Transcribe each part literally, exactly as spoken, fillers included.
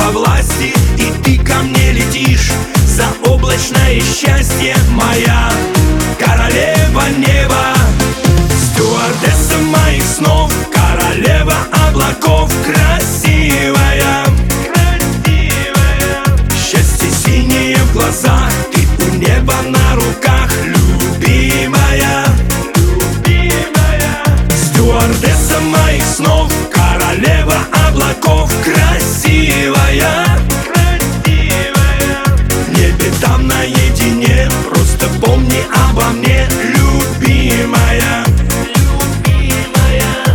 во власти, и ты ко мне летишь. Заоблачное счастье, моя королева неба, стюардесса моих снов, королева облаков, красивая, красивая. Счастье синее в глазах, ты у неба на руках, любимая, любимая. Стюардесса моих снов, королева облаков, красивая, красивая. В небе там наедине, просто помни обо мне, любимая, любимая.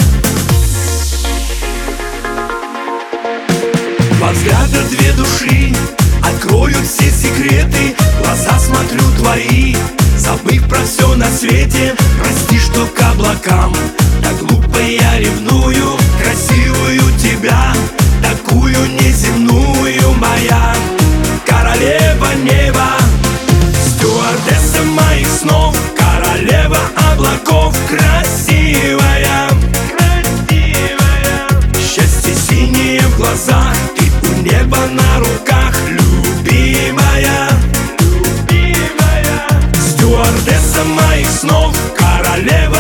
Два взгляда, две души откроют все секреты. В глаза смотрю твои, забыв про все на свете. Прости, что к облакам так глупо я ревную. Красивую тебя, такую неземную, моя королева неба, стюардесса моих снов, королева облаков, красивая, красивая. Счастье синее в глазах, ты у неба на руках, любимая, любимая. Стюардесса моих снов, королева